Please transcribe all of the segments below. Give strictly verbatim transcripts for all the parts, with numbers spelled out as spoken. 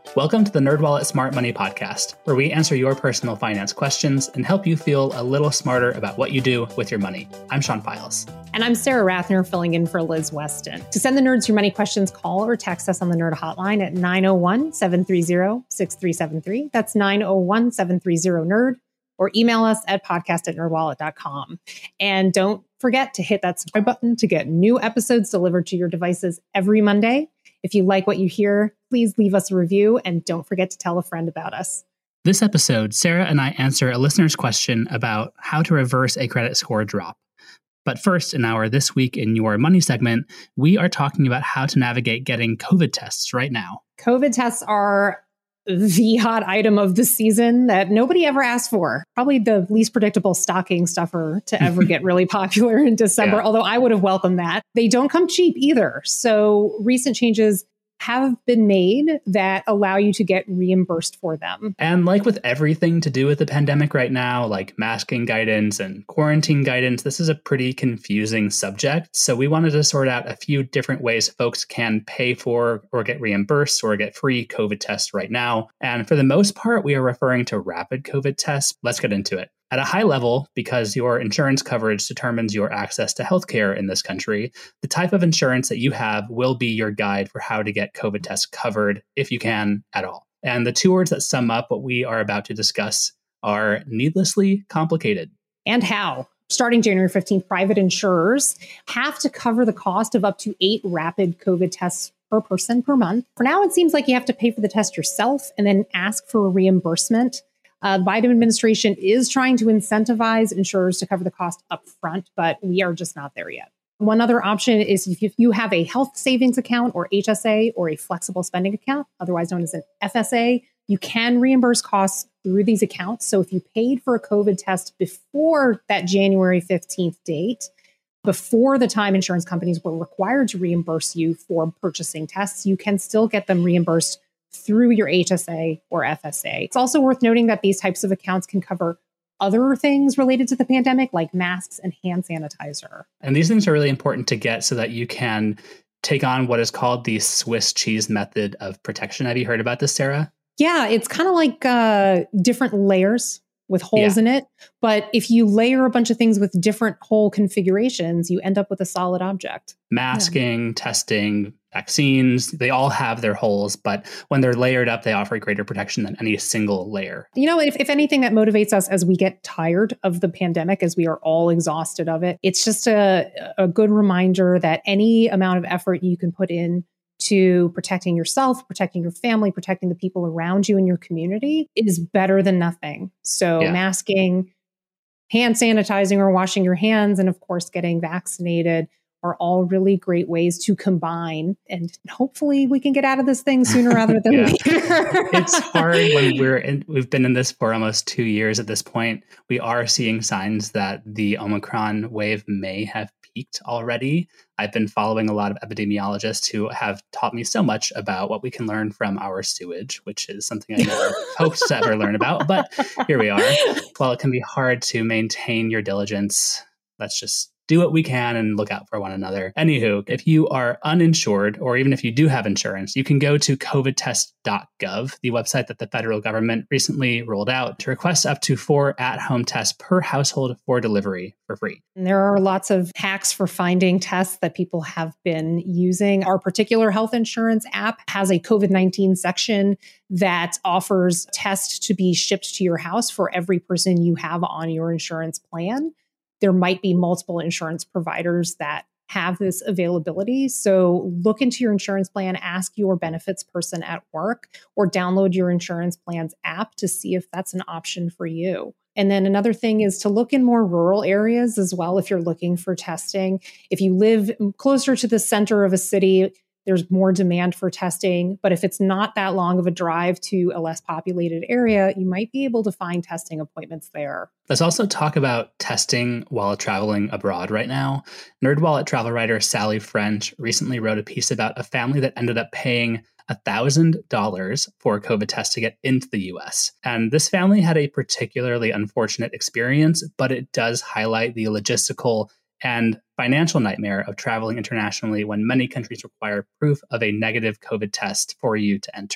Welcome to the NerdWallet Smart Money Podcast, where we answer your personal finance questions and help you feel a little smarter about what you do with your money. I'm Sean Files. And I'm Sarah Rathner, filling in for Liz Weston. To send the nerds your money questions, call or text us on the Nerd Hotline at nine oh one, seven three zero, six three seven three. That's nine oh one, seven three zero, NERD. Or email us at podcast at nerdwallet dot com. And don't forget to hit that subscribe button to get new episodes delivered to your devices every Monday. If you like what you hear, please leave us a review and don't forget to tell a friend about us. This episode, Sarah and I answer a listener's question about how to reverse a credit score drop. But first, in our This Week in Your Money segment, we are talking about how to navigate getting COVID tests right now. COVID tests are the hot item of the season that nobody ever asked for. Probably the least predictable stocking stuffer to ever get really popular in December, yeah. Although I would have welcomed that. They don't come cheap either. So recent changes have been made that allow you to get reimbursed for them. And like with everything to do with the pandemic right now, like masking guidance and quarantine guidance, this is a pretty confusing subject. So we wanted to sort out a few different ways folks can pay for or get reimbursed or get free COVID tests right now. And for the most part, we are referring to rapid COVID tests. Let's get into it. At a high level, because your insurance coverage determines your access to healthcare in this country, the type of insurance that you have will be your guide for how to get COVID tests covered, if you can at all. And the two words that sum up what we are about to discuss are needlessly complicated. And how? Starting January fifteenth, private insurers have to cover the cost of up to eight rapid COVID tests per person per month. For now, it seems like you have to pay for the test yourself and then ask for a reimbursement. Uh, the Biden administration is trying to incentivize insurers to cover the cost up front, but we are just not there yet. One other option is if you have a health savings account or H S A or a flexible spending account, otherwise known as an F S A, you can reimburse costs through these accounts. So if you paid for a COVID test before that January fifteenth date, before the time insurance companies were required to reimburse you for purchasing tests, you can still get them reimbursed through your H S A or F S A. It's also worth noting that these types of accounts can cover other things related to the pandemic, like masks and hand sanitizer. And these things are really important to get so that you can take on what is called the Swiss cheese method of protection. Have you heard about this, Sarah? Yeah, it's kind of like uh, different layers with holes yeah. in it. But if you layer a bunch of things with different hole configurations, you end up with a solid object. Masking, yeah. testing, vaccines, they all have their holes, but when they're layered up, they offer greater protection than any single layer. You know, if, if anything that motivates us as we get tired of the pandemic, as we are all exhausted of it, it's just a, a good reminder that any amount of effort you can put in to protecting yourself, protecting your family, protecting the people around you in your community is better than nothing. So yeah. masking, hand sanitizing or washing your hands, and of course, getting vaccinated are all really great ways to combine. And hopefully we can get out of this thing sooner rather than later. It's hard when we're in, we've been in this for almost two years at this point. We are seeing signs that the Omicron wave may have peaked already. I've been following a lot of epidemiologists who have taught me so much about what we can learn from our sewage, which is something I never hoped to ever learn about. But here we are. While it can be hard to maintain your diligence, let's just do what we can and look out for one another. Anywho, if you are uninsured, or even if you do have insurance, you can go to covid test dot gov, the website that the federal government recently rolled out, to request up to four at-home tests per household for delivery for free. And there are lots of hacks for finding tests that people have been using. Our particular health insurance app has a COVID nineteen section that offers tests to be shipped to your house for every person you have on your insurance plan. There might be multiple insurance providers that have this availability. So look into your insurance plan, ask your benefits person at work, or download your insurance plan's app to see if that's an option for you. And then another thing is to look in more rural areas as well if you're looking for testing. If you live closer to the center of a city, there's more demand for testing. But if it's not that long of a drive to a less populated area, you might be able to find testing appointments there. Let's also talk about testing while traveling abroad right now. NerdWallet travel writer Sally French recently wrote a piece about a family that ended up paying one thousand dollars for a COVID test to get into the U S. And this family had a particularly unfortunate experience, but it does highlight the logistical and financial nightmare of traveling internationally when many countries require proof of a negative COVID test for you to enter.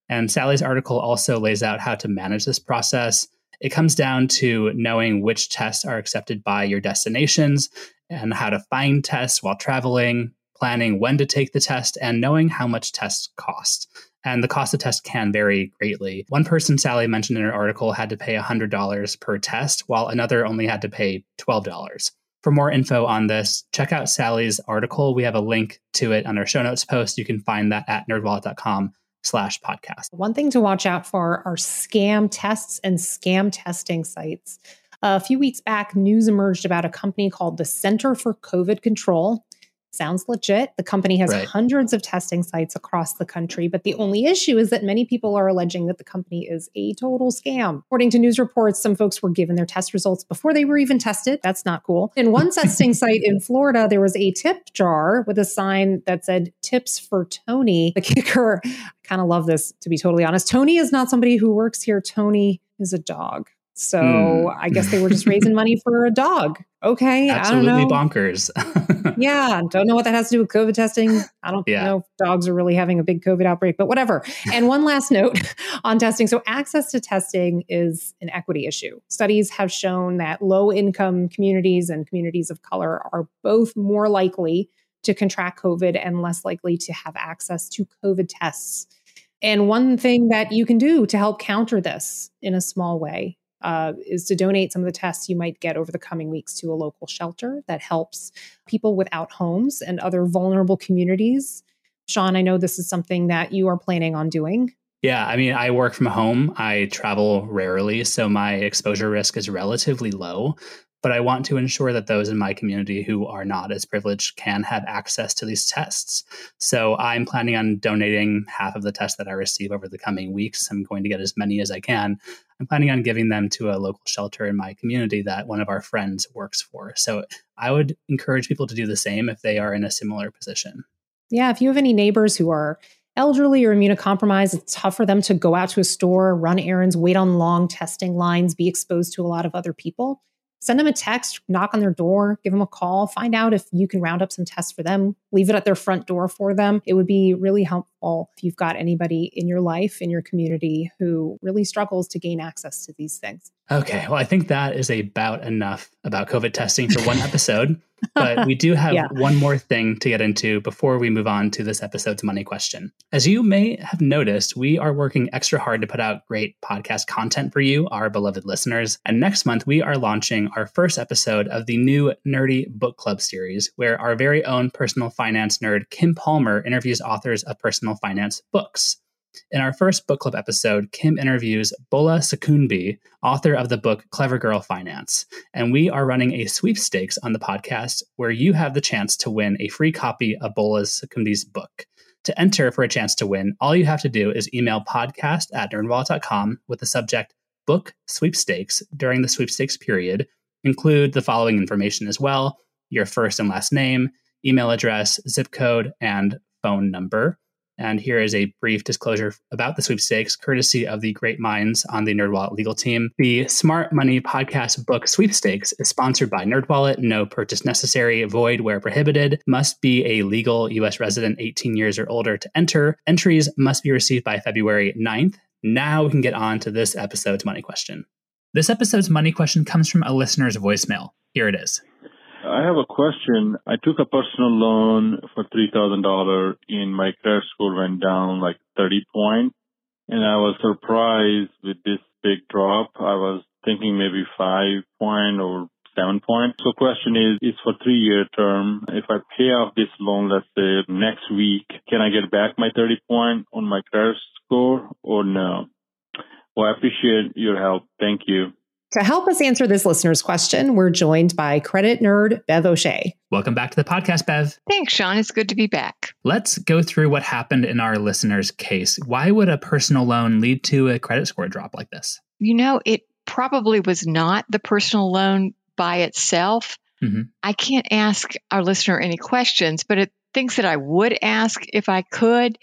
And Sally's article also lays out how to manage this process. It comes down to knowing which tests are accepted by your destinations and how to find tests while traveling, planning when to take the test, and knowing how much tests cost. And the cost of tests can vary greatly. One person, Sally mentioned in her article, had to pay one hundred dollars per test, while another only had to pay twelve dollars. For more info on this, check out Sally's article. We have a link to it on our show notes post. You can find that at nerdwallet.com slash podcast. One thing to watch out for are scam tests and scam testing sites. A few weeks back, news emerged about a company called the Center for COVID Control. Sounds legit. The company has right. hundreds of testing sites across the country, but the only issue is that many people are alleging that the company is a total scam. According to news reports, some folks were given their test results before they were even tested. That's not cool. In one testing site in Florida, there was a tip jar with a sign that said tips for Tony. The kicker, I kind of love this, to be totally honest. Tony is not somebody who works here. Tony is a dog. So mm. I guess they were just raising money for a dog. Okay. Absolutely I don't know. bonkers. Yeah. Don't know what that has to do with COVID testing. I don't yeah. know if dogs are really having a big COVID outbreak, but whatever. And one last note on testing. So access to testing is an equity issue. Studies have shown that low income communities and communities of color are both more likely to contract COVID and less likely to have access to COVID tests. And one thing that you can do to help counter this in a small way Uh, is to donate some of the tests you might get over the coming weeks to a local shelter that helps people without homes and other vulnerable communities. Sean, I know this is something that you are planning on doing. Yeah, I mean, I work from home. I travel rarely, so my exposure risk is relatively low. But I want to ensure that those in my community who are not as privileged can have access to these tests. So I'm planning on donating half of the tests that I receive over the coming weeks. I'm going to get as many as I can. I'm planning on giving them to a local shelter in my community that one of our friends works for. So I would encourage people to do the same if they are in a similar position. Yeah, if you have any neighbors who are elderly or immunocompromised, it's tough for them to go out to a store, run errands, wait on long testing lines, be exposed to a lot of other people. Send them a text, knock on their door, give them a call, find out if you can round up some tests for them, leave it at their front door for them. It would be really helpful if you've got anybody in your life, in your community who really struggles to gain access to these things. Okay, well, I think that is about enough about COVID testing for one episode. But we do have yeah. one more thing to get into before we move on to this episode's money question. As you may have noticed, we are working extra hard to put out great podcast content for you, our beloved listeners. And next month, we are launching our first episode of the new Nerdy Book Club series, where our very own personal finance nerd, Kim Palmer, interviews authors of personal finance books. In our first book club episode, Kim interviews Bola Sokunbi, author of the book Clever Girl Finance. And we are running a sweepstakes on the podcast where you have the chance to win a free copy of Bola Sokunbi's book. To enter for a chance to win, all you have to do is email podcast at nerdwallet dot com with the subject book sweepstakes during the sweepstakes period. Include the following information as well: your first and last name, email address, zip code, and phone number. And here is a brief disclosure about the sweepstakes, courtesy of the great minds on the NerdWallet legal team. The Smart Money Podcast Book Sweepstakes is sponsored by NerdWallet. No purchase necessary, void where prohibited. Must be a legal U S resident eighteen years or older to enter. Entries must be received by February ninth. Now we can get on to this episode's money question. This episode's money question comes from a listener's voicemail. Here it is. I have a question. I took a personal loan for three thousand dollars and my credit score went down like thirty points. And I was surprised with this big drop. I was thinking maybe five point or seven point. So question is, it's for three-year term. If I pay off this loan, let's say next week, can I get back my thirty point on my credit score or no? Well, I appreciate your help. Thank you. To help us answer this listener's question, we're joined by credit nerd Bev O'Shea. Welcome back to the podcast, Bev. Thanks, Sean. It's good to be back. Let's go through what happened in our listener's case. Why would a personal loan lead to a credit score drop like this? You know, it probably was not the personal loan by itself. Mm-hmm. I can't ask our listener any questions, but it, things that I would ask if I could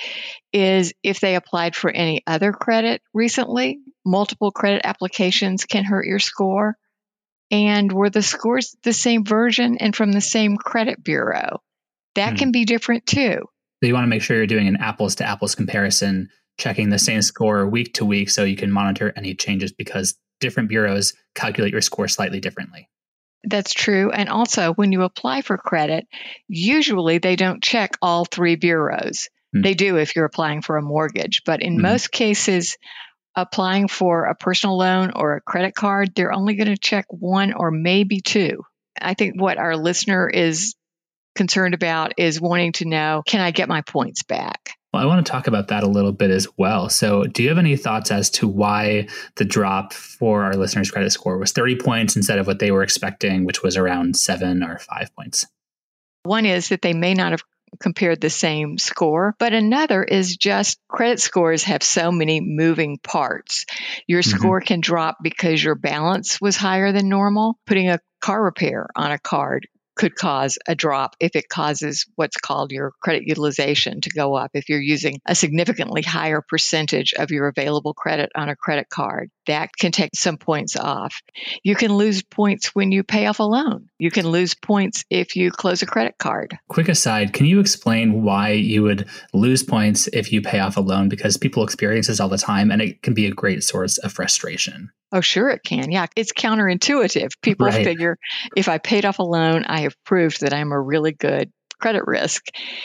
is if they applied for any other credit recently. Multiple credit applications can hurt your score. And were the scores the same version and from the same credit bureau? That hmm. can be different too. So you want to make sure you're doing an apples to apples comparison checking the same score week to week so you can monitor any changes because different bureaus calculate your score slightly differently. That's true. And also, when you apply for credit, usually they don't check all three bureaus. Mm. They do if you're applying for a mortgage. But in mm. most cases, applying for a personal loan or a credit card, they're only going to check one or maybe two. I think what our listener is concerned about is wanting to know, can I get my points back? Well, I want to talk about that a little bit as well. So do you have any thoughts as to why the drop for our listeners' credit score was thirty points instead of what they were expecting, which was around seven or five points? One is that they may not have compared the same score, but another is just credit scores have so many moving parts. Your mm-hmm. score can drop because your balance was higher than normal. Putting a car repair on a card could cause a drop if it causes what's called your credit utilization to go up. If you're using a significantly higher percentage of your available credit on a credit card, that can take some points off. You can lose points when you pay off a loan. You can lose points if you close a credit card. Quick aside, can you explain why you would lose points if you pay off a loan? Because people experience this all the time and it can be a great source of frustration. Oh, sure it can. Yeah, it's counterintuitive. People right. figure if I paid off a loan, I have proved that I'm a really good credit risk.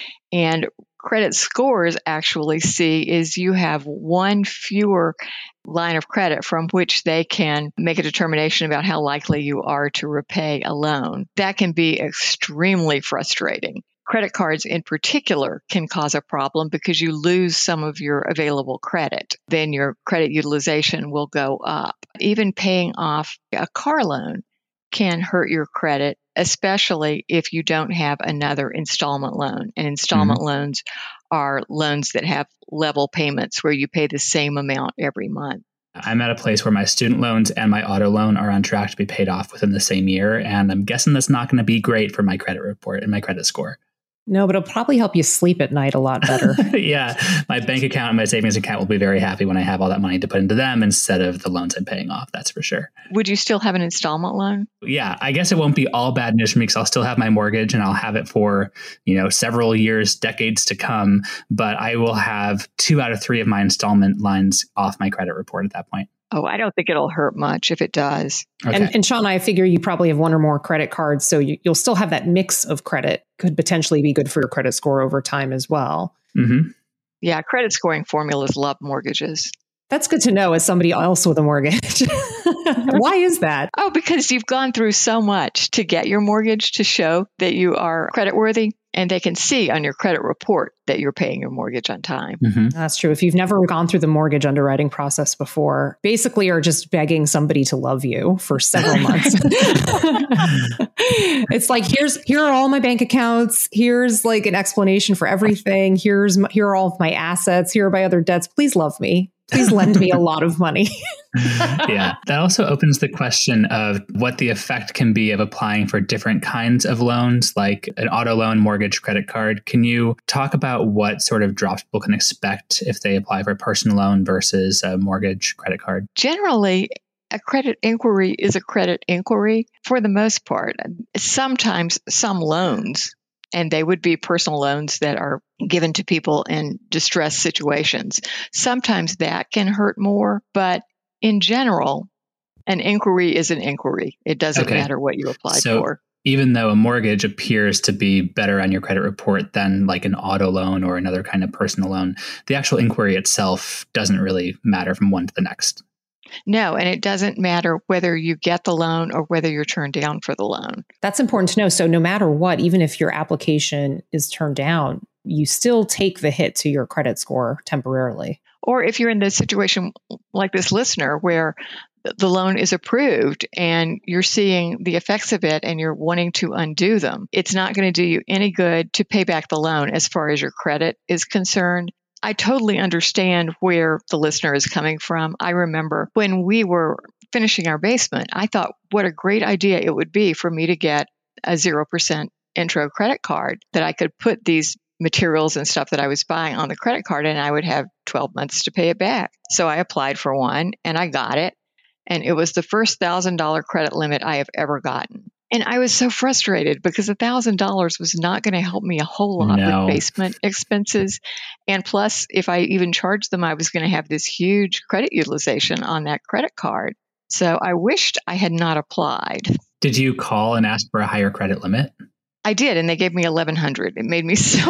And credit scores actually see is you have one fewer line of credit from which they can make a determination about how likely you are to repay a loan. That can be extremely frustrating. Credit cards in particular can cause a problem because you lose some of your available credit. Then your credit utilization will go up. Even paying off a car loan can hurt your credit, especially if you don't have another installment loan. And installment mm-hmm. loans are loans that have level payments where you pay the same amount every month. I'm at a place where my student loans and my auto loan are on track to be paid off within the same year. And I'm guessing that's not going to be great for my credit report and my credit score. No, but it'll probably help you sleep at night a lot better. Yeah. My bank account and my savings account will be very happy when I have all that money to put into them instead of the loans I'm paying off. That's for sure. Would you still have an installment loan? Yeah. I guess it won't be all bad news for me because I'll still have my mortgage and I'll have it for, you know, several years, decades to come. But I will have two out of three of my installment lines off my credit report at that point. Oh, I don't think it'll hurt much if it does. Okay. And, and Sean, I figure you probably have one or more credit cards, so you, you'll still have that mix of credit. Could potentially be good for your credit score over time as well. Mm-hmm. Yeah, credit scoring formulas love mortgages. That's good to know as somebody else with a mortgage. Why is that? Oh, because you've gone through so much to get your mortgage to show that you are creditworthy. And they can see on your credit report that you're paying your mortgage on time. Mm-hmm. That's true. If you've never gone through the mortgage underwriting process before, basically you're just begging somebody to love you for several months. It's like, here's here are all my bank accounts. Here's like an explanation for everything. Here's here are all of my assets. Here are my other debts. Please love me. Please lend me a lot of money. Yeah. That also opens the question of what the effect can be of applying for different kinds of loans, like an auto loan, mortgage, credit card. Can you talk about what sort of drops people can expect if they apply for a personal loan versus a mortgage, credit card? Generally, a credit inquiry is a credit inquiry for the most part. Sometimes some loans, and they would be personal loans that are given to people in distressed situations. Sometimes that can hurt more, but in general, an inquiry is an inquiry. It doesn't okay. matter what you applied so, for. Even though a mortgage appears to be better on your credit report than like an auto loan or another kind of personal loan, the actual inquiry itself doesn't really matter from one to the next. No, and it doesn't matter whether you get the loan or whether you're turned down for the loan. That's important to know. So no matter what, even if your application is turned down, you still take the hit to your credit score temporarily. Or if you're in the situation like this listener where the loan is approved and you're seeing the effects of it and you're wanting to undo them, it's not going to do you any good to pay back the loan as far as your credit is concerned. I totally understand where the listener is coming from. I remember when we were finishing our basement, I thought what a great idea it would be for me to get a zero percent intro credit card that I could put these materials and stuff that I was buying on the credit card and I would have twelve months to pay it back. So I applied for one and I got it. And it was the first one thousand dollars credit limit I have ever gotten. And I was so frustrated because one thousand dollars was not going to help me a whole lot No. with basement expenses. And plus, if I even charged them, I was going to have this huge credit utilization on that credit card. So I wished I had not applied. Did you call and ask for a higher credit limit? I did, and they gave me eleven hundred dollars. It made me so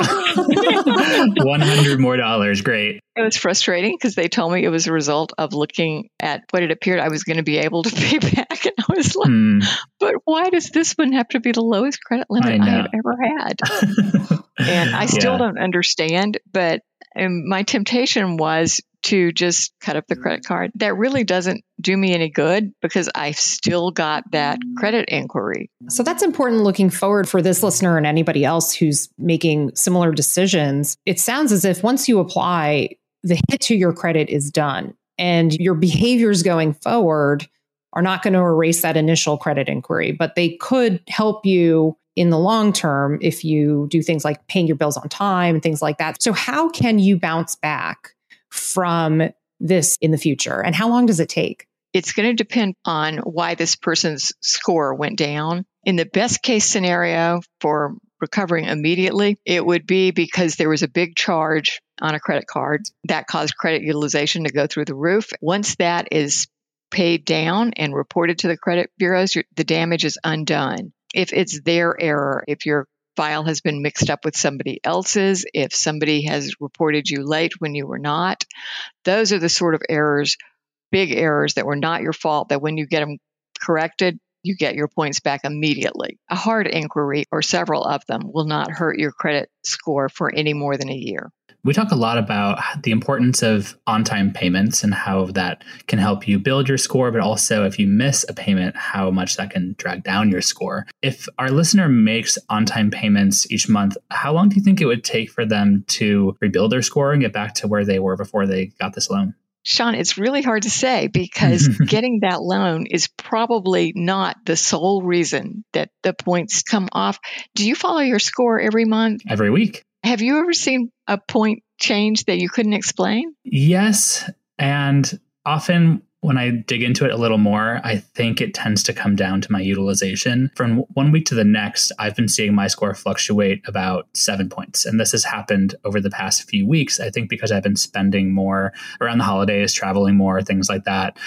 one hundred more dollars. Great. It was frustrating because they told me it was a result of looking at what it appeared I was going to be able to pay back. And I was like, hmm. but why does this one have to be the lowest credit limit I, I have ever had? And I still yeah. don't understand, but um, my temptation was to just cut up the credit card. That really doesn't do me any good because I've still got that credit inquiry. So that's important looking forward for this listener and anybody else who's making similar decisions. It sounds as if once you apply, the hit to your credit is done and your behaviors going forward are not going to erase that initial credit inquiry, but they could help you in the long term if you do things like paying your bills on time and things like that. So how can you bounce back from this in the future? And how long does it take? It's going to depend on why this person's score went down. In the best case scenario for recovering immediately, it would be because there was a big charge on a credit card that caused credit utilization to go through the roof. Once that is paid down and reported to the credit bureaus, the damage is undone. If it's their error, if your file has been mixed up with somebody else's, if somebody has reported you late when you were not, those are the sort of errors, big errors that were not your fault, that when you get them corrected, you get your points back immediately. A hard inquiry or several of them will not hurt your credit score for any more than a year. We talk a lot about the importance of on-time payments and how that can help you build your score, but also if you miss a payment, how much that can drag down your score. If our listener makes on-time payments each month, how long do you think it would take for them to rebuild their score and get back to where they were before they got this loan? Sean, it's really hard to say because getting that loan is probably not the sole reason that the points come off. Do you follow your score every month? Every week. Have you ever seen a point change that you couldn't explain? Yes. And often when I dig into it a little more, I think it tends to come down to my utilization. From one week to the next, I've been seeing my score fluctuate about seven points. And this has happened over the past few weeks, I think because I've been spending more around the holidays, traveling more, things like that.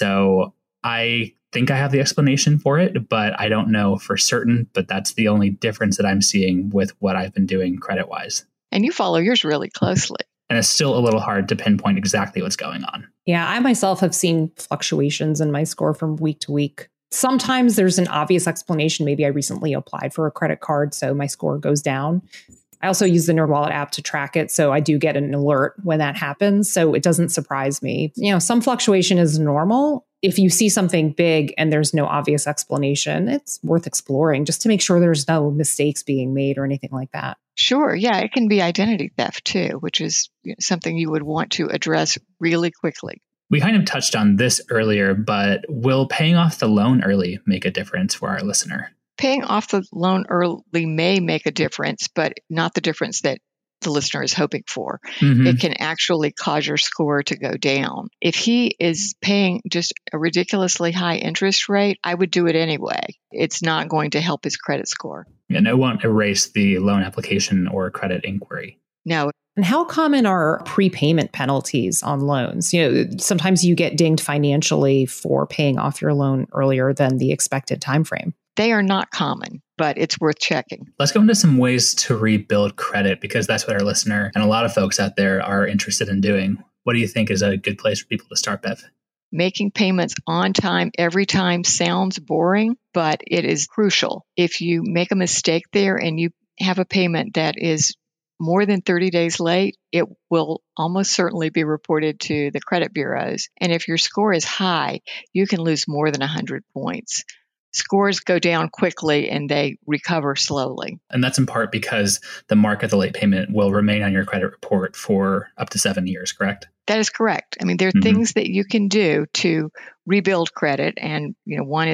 So I think I have the explanation for it, but I don't know for certain. But that's the only difference that I'm seeing with what I've been doing credit-wise. And you follow yours really closely. And it's still a little hard to pinpoint exactly what's going on. Yeah, I myself have seen fluctuations in my score from week to week. Sometimes there's an obvious explanation. Maybe I recently applied for a credit card, so my score goes down. I also use the NerdWallet app to track it, so I do get an alert when that happens. So it doesn't surprise me. You know, some fluctuation is normal. If you see something big and there's no obvious explanation, it's worth exploring just to make sure there's no mistakes being made or anything like that. Sure. Yeah, it can be identity theft too, which is something you would want to address really quickly. We kind of touched on this earlier, but will paying off the loan early make a difference for our listener? Paying off the loan early may make a difference, but not the difference that the listener is hoping for. Mm-hmm. It can actually cause your score to go down. If he is paying just a ridiculously high interest rate, I would do it anyway. It's not going to help his credit score. And it won't erase the loan application or credit inquiry. No. And how common are prepayment penalties on loans? You know, sometimes you get dinged financially for paying off your loan earlier than the expected time frame. They are not common, but it's worth checking. Let's go into some ways to rebuild credit, because that's what our listener and a lot of folks out there are interested in doing. What do you think is a good place for people to start, Bev? Making payments on time every time sounds boring, but it is crucial. If you make a mistake there and you have a payment that is more than thirty days late, it will almost certainly be reported to the credit bureaus. And if your score is high, you can lose more than one hundred points. Scores go down quickly and they recover slowly. And that's in part because the mark of the late payment will remain on your credit report for up to seven years, correct? That is correct. I mean, there are mm-hmm. things that you can do to rebuild credit. And, you know, one is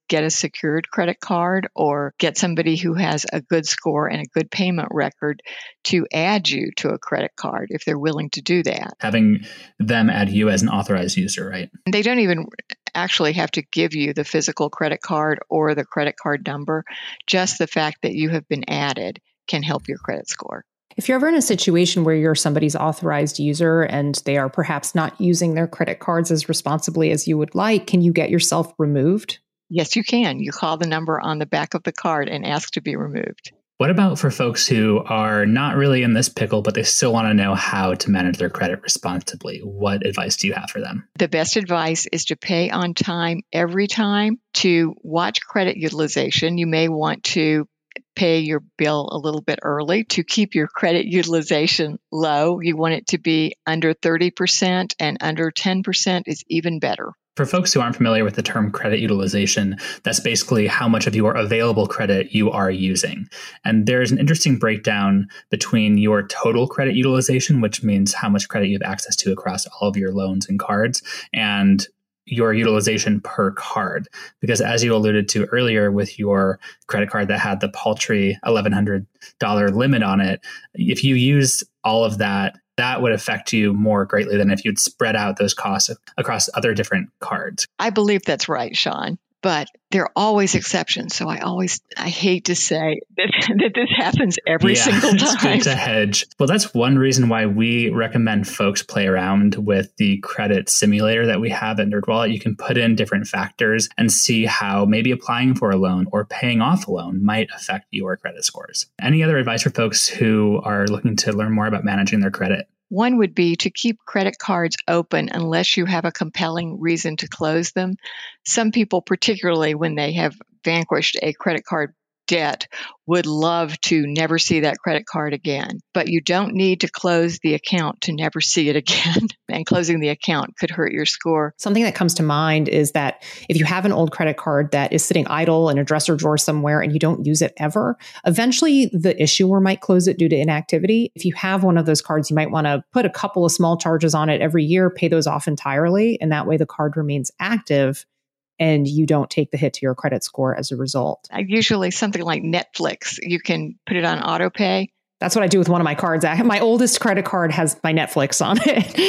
get a secured credit card or get somebody who has a good score and a good payment record to add you to a credit card if they're willing to do that. Having them add you as an authorized user, right? They don't even actually have to give you the physical credit card or the credit card number. Just the fact that you have been added can help your credit score. If you're ever in a situation where you're somebody's authorized user and they are perhaps not using their credit cards as responsibly as you would like, can you get yourself removed? Yes, you can. You call the number on the back of the card and ask to be removed. What about for folks who are not really in this pickle, but they still want to know how to manage their credit responsibly? What advice do you have for them? The best advice is to pay on time every time, to watch credit utilization. You may want to pay your bill a little bit early to keep your credit utilization low. You want it to be under thirty percent, and under ten percent is even better. For folks who aren't familiar with the term credit utilization, that's basically how much of your available credit you are using. And there's an interesting breakdown between your total credit utilization, which means how much credit you have access to across all of your loans and cards, and your utilization per card. Because as you alluded to earlier with your credit card that had the paltry eleven hundred dollars limit on it, if you used all of that, that would affect you more greatly than if you'd spread out those costs across other different cards. I believe that's right, Sean. But there are always exceptions. So I always, I hate to say that, that this happens every yeah, single time. It's good to hedge. Well, that's one reason why we recommend folks play around with the credit simulator that we have at NerdWallet. You can put in different factors and see how maybe applying for a loan or paying off a loan might affect your credit scores. Any other advice for folks who are looking to learn more about managing their credit? One would be to keep credit cards open unless you have a compelling reason to close them. Some people, particularly when they have vanquished a credit card debt, would love to never see that credit card again. But you don't need to close the account to never see it again. And closing the account could hurt your score. Something that comes to mind is that if you have an old credit card that is sitting idle in a dresser drawer somewhere and you don't use it ever, eventually the issuer might close it due to inactivity. If you have one of those cards, you might want to put a couple of small charges on it every year, pay those off entirely, and that way the card remains active and you don't take the hit to your credit score as a result. Usually something like Netflix, you can put it on auto pay. That's what I do with one of my cards. My oldest credit card has my Netflix on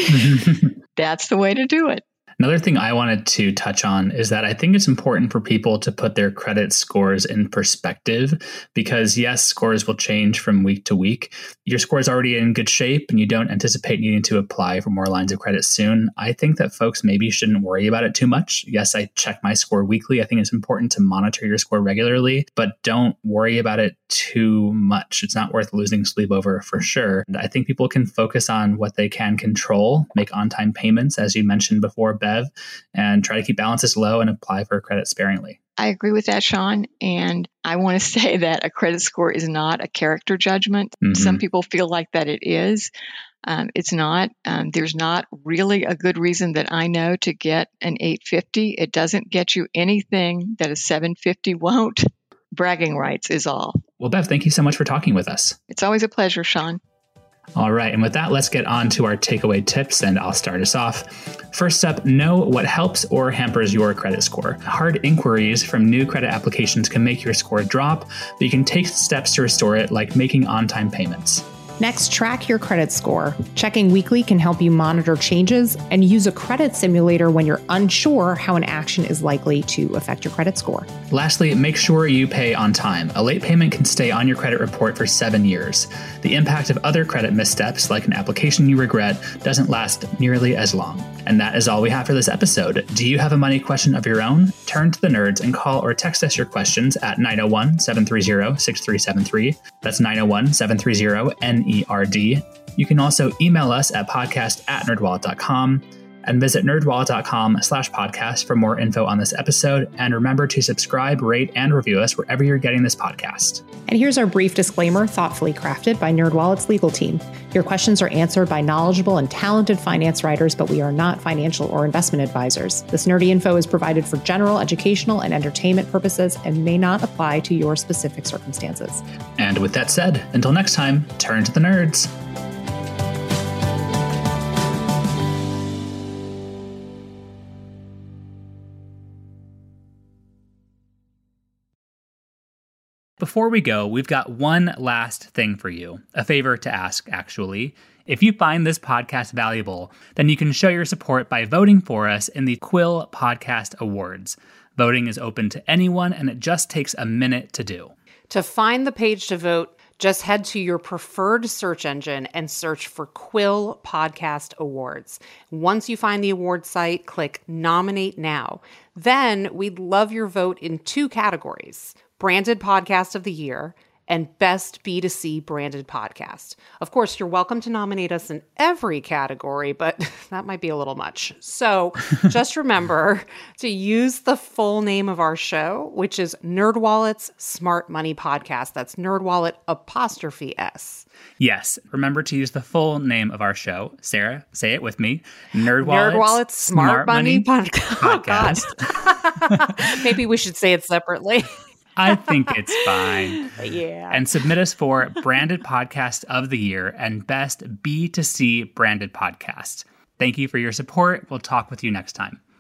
it. That's the way to do it. Another thing I wanted to touch on is that I think it's important for people to put their credit scores in perspective because, yes, scores will change from week to week. Your score is already in good shape and you don't anticipate needing to apply for more lines of credit soon. I think that folks maybe shouldn't worry about it too much. Yes, I check my score weekly. I think it's important to monitor your score regularly, but don't worry about it too much. It's not worth losing sleep over for sure. And I think people can focus on what they can control, make on-time payments, as you mentioned before, Bev, and try to keep balances low and apply for credit sparingly. I agree with that, Sean. And I want to say that a credit score is not a character judgment. Mm-hmm. Some people feel like that it is. Um, it's not. Um, there's not really a good reason that I know to get an eight fifty. It doesn't get you anything that a seven fifty won't. Bragging rights is all. Well, Bev, thank you so much for talking with us. It's always a pleasure, Sean. All right. And with that, let's get on to our takeaway tips, and I'll start us off. First up, know what helps or hampers your credit score. Hard inquiries from new credit applications can make your score drop, but you can take steps to restore it, like making on-time payments. Next, track your credit score. Checking weekly can help you monitor changes and use a credit simulator when you're unsure how an action is likely to affect your credit score. Lastly, make sure you pay on time. A late payment can stay on your credit report for seven years. The impact of other credit missteps, like an application you regret, doesn't last nearly as long. And that is all we have for this episode. Do you have a money question of your own? Turn to the Nerds and call or text us your questions at nine oh one, seven three zero, six three seven three. That's nine oh one, seven three zero, N E R D. You can also email us at podcast at nerdwallet dot com and visit nerdwallet.com slash podcast for more info on this episode. And remember to subscribe, rate, and review us wherever you're getting this podcast. And here's our brief disclaimer, thoughtfully crafted by NerdWallet's legal team. Your questions are answered by knowledgeable and talented finance writers, but we are not financial or investment advisors. This nerdy info is provided for general, educational, and entertainment purposes and may not apply to your specific circumstances. And with that said, until next time, turn to the nerds. before we go, we've got one last thing for you, a favor to ask, actually. If you find this podcast valuable, then you can show your support by voting for us in the Quill Podcast Awards. Voting is open to anyone, and it just takes a minute to do. To find the page to vote, just head to your preferred search engine and search for Quill Podcast Awards. Once you find the award site, click Nominate Now. Then we'd love your vote in two categories: Branded Podcast of the Year and Best B two C Branded Podcast. Of course, you're welcome to nominate us in every category, but that might be a little much. So just remember to use the full name of our show, which is NerdWallet's Smart Money Podcast. That's NerdWallet apostrophe S. Yes. Remember to use the full name of our show. Sarah, say it with me. NerdWallet's, NerdWallet's Smart, Smart Money, Money Podcast. podcast. Maybe we should say it separately. I think it's fine. Yeah. And submit us for Branded Podcast of the Year and Best B two C Branded Podcast. Thank you for your support. We'll talk with you next time.